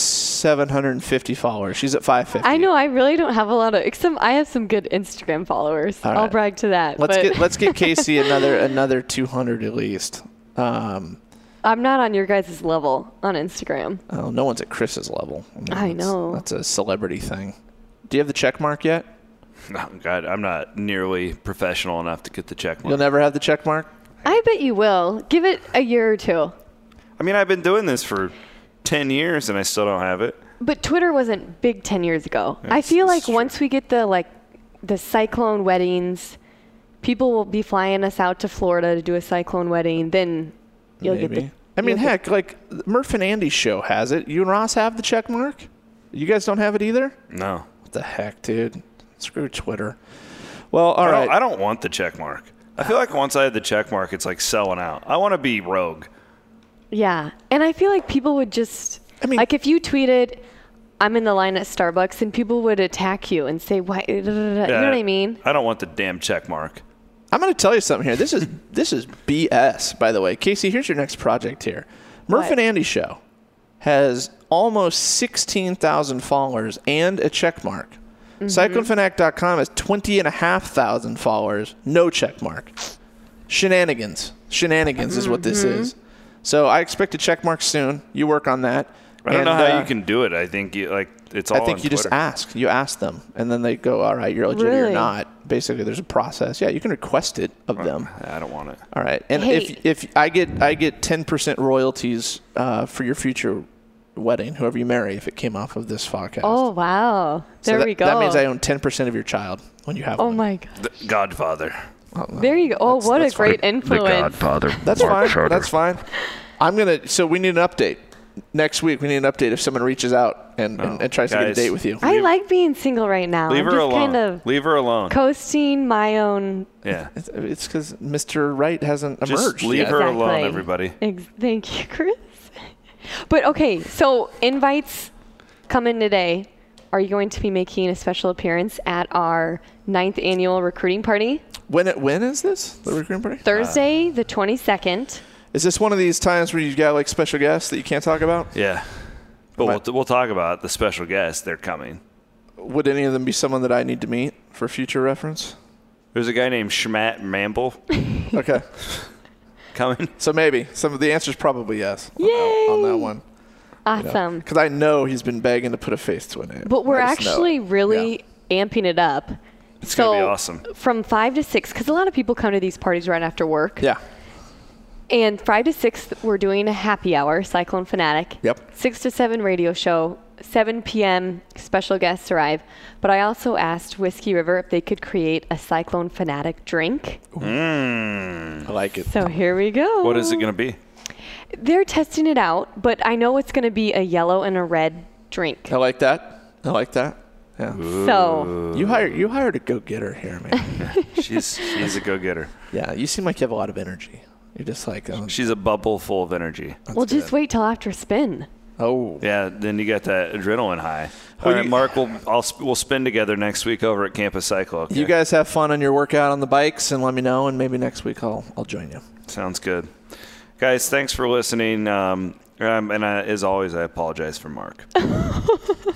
750 followers. She's at 550. I know. I really don't have a lot of. I have some good Instagram followers. All right. I'll brag to that. Let's get Casey another 200 at least. I'm not on your guys' level on Instagram. Oh, no one's at Chris's level. I know. That's a celebrity thing. Do you have the check mark yet? Oh, God, I'm not nearly professional enough to get the check mark. You'll never have the check mark? I bet you will. Give it a year or two. I mean, I've been doing this for 10 years and I still don't have it. But Twitter wasn't big 10 years ago. I feel like once we get the cyclone weddings, people will be flying us out to Florida to do a cyclone wedding, then you'll get the... I mean, heck, like Murph and Andy's show has it. You and Ross have the check mark? You guys don't have it either? No. What the heck, dude? Screw Twitter. Well, all right. I don't want the check mark. I feel like once I had the check mark, it's like selling out. I want to be rogue. Yeah. And I feel like people would just... I mean... Like if you tweeted, I'm in the line at Starbucks, and people would attack you and say, why? You know what I mean? I don't want the damn check mark. I'm going to tell you something here. This is BS, by the way. Casey, here's your next project here. Murph and Andy Show has almost 16,000 followers and a check mark. CycloneFanatic.com has 20,500 followers, no check mark. Shenanigans is what this is. So I expect a check mark soon. You work on that. I don't know how you can do it. I think it's all. I think you just ask. You ask them, and then they go, "All right, you're legit or not." Basically, there's a process. Yeah, you can request it of them. I don't want it. All right, and if I get 10% royalties for your future wedding, whoever you marry, if it came off of this podcast. Oh wow, there we go. That means I own 10% of your child when you have one. Oh my God. The Godfather. There you go. Oh, what a great influence. The Godfather. That's fine. That's fine. So we need an update. Next week, we need an update if someone reaches out and tries to get a date with you. I like being single right now. Leave her alone. Leave her alone. Coasting my own. Yeah. It's because Mr. Right hasn't emerged. Just leave her alone, everybody. Thank you, Chris. But okay, so invites come in today. Are you going to be making a special appearance at our 9th annual recruiting party? When is this, the recruiting party? Thursday, the 22nd. Is this one of these times where you've got like special guests that you can't talk about? Yeah. But we'll talk about the special guests. They're coming. Would any of them be someone that I need to meet for future reference? There's a guy named Schmatt Mamble. Okay. Coming. So maybe. The answer is probably yes. Yay! On that one. Awesome. Because I know he's been begging to put a face to a name. But we're actually really amping it up. It's going to be awesome. From 5 to 6, because a lot of people come to these parties right after work. Yeah. And 5 to 6, we're doing a happy hour, Cyclone Fanatic. Yep. 6 to 7 radio show. 7 p.m. special guests arrive. But I also asked Whiskey River if they could create a Cyclone Fanatic drink. I like it. So here we go. What is it going to be? They're testing it out, but I know it's going to be a yellow and a red drink. I like that. Yeah. So you hired a go-getter here, man. She's a go-getter. Yeah, you seem like you have a lot of energy. You're just like she's a bubble full of energy. Just wait till after spin. Oh yeah, then you got that adrenaline high. All right, Mark, we'll spin together next week over at Campus Cyclo. Okay? You guys have fun on your workout on the bikes, and let me know, and maybe next week I'll join you. Sounds good, guys. Thanks for listening. And as always, I apologize for Mark.